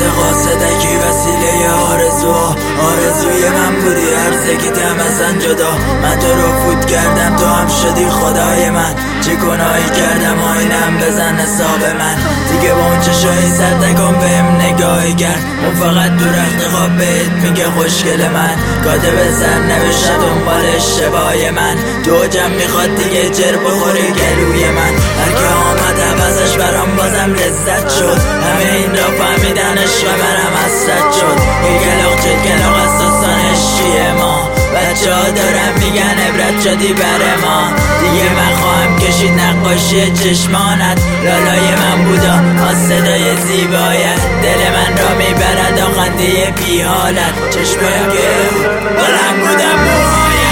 قاصدکی وسیله آرزوی من بودی، هر زگیدم ازن جدا. من تو رو فوت کردم، تو هم شدی خدای من. چه گناهی کردم آینم بزن حساب من. دیگه با اون چشای سردگم بهم نگاهی کرد، اون فقط تو رخت خواب بهت میگه خوشگل من. کاده به سر نوشته دنبال اشتباه من، تو جمع میخواد دیگه جر بخوری گلوی من. هر که آمد عوضش برام بازم لذت شد، همه این را فهمیدن عشق برم حسرت شد. یه گلاغ چه گلاغ از داستان عشقی ما، بچه ها دارن میگن عبرت شدی بر ما. دیگه من خواهم کشید نقاشی چشمانت، لالای من بودا از صدای زیبایت. دل من را میبرد آخنده بی حالت، چشمایم که بلند بودم موهایم.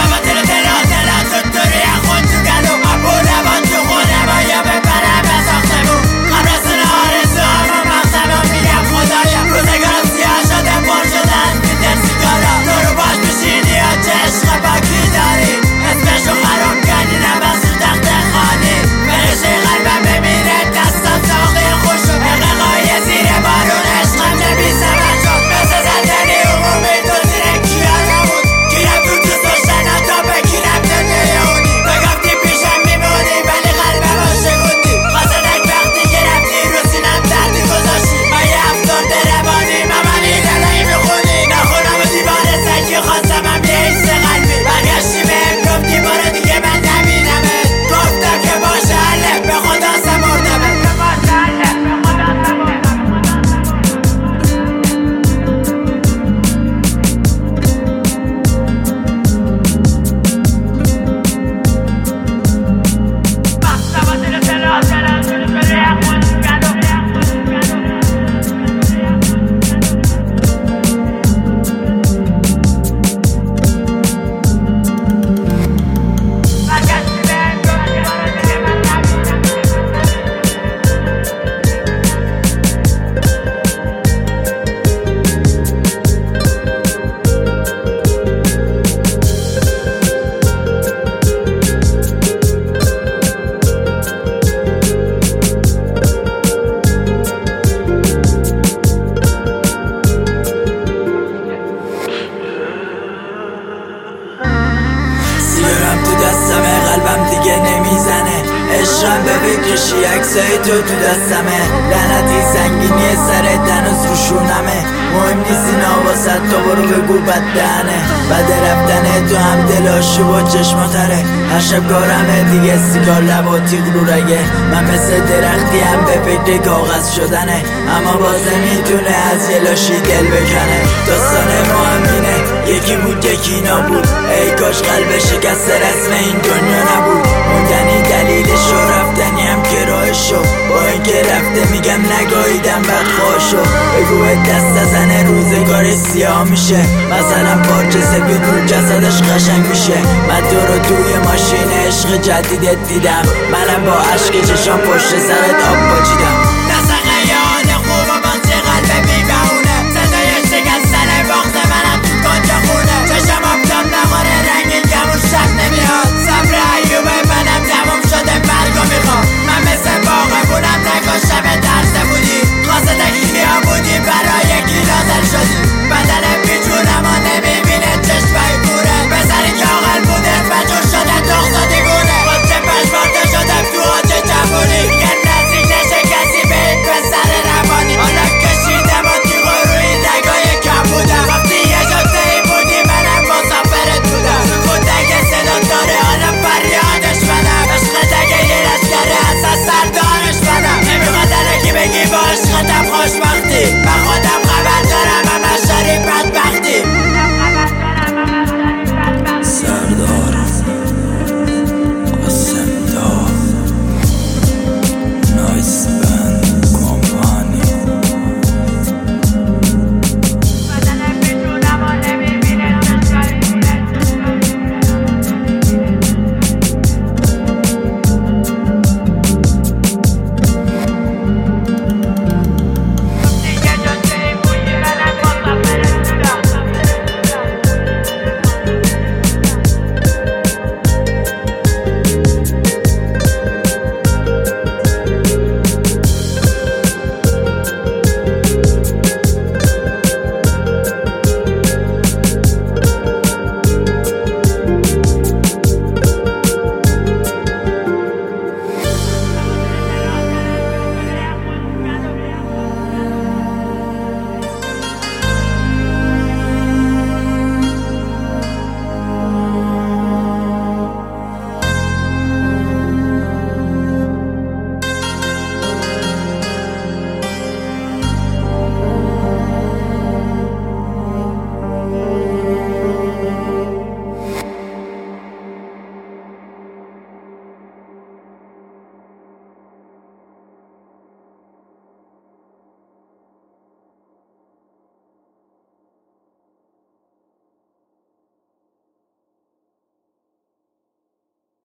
سیارم تو دستمه، قلبم دیگه نمیزنه. عشقم به فکرشی عکسای تو دستمه. لعنتی سنگینی سرت هنوز روشونمه. مهم نیست اینا واسد، تو برو بگو بدهنه. بعد رفتن تو هم دلاشو با چشماتره. هر شب کارمه دیگه، سیگار لب و تیغ رو رگه. من مثل درختی هم به فکر کاغذ شدنه، اما بازم میتونه از یه لاشی دل بکنه. داستان ما همینه، یکی بود یکی نبود. ای کاش قلب شکست رسم این دنیا نبود. موندنی دلیلش و رفتنی هم که راهشو، با اینکه رفته میگم نگاهیدم بدخواهشو. بگو دست زنه روزگار سیاه میشه، مثلا پارچه سفید رو جسدش قشنگ میشه. من تو رو توی ماشین عشق جدیدت دیدم، منم با عشق چشام پشت سرت آب باچیدم.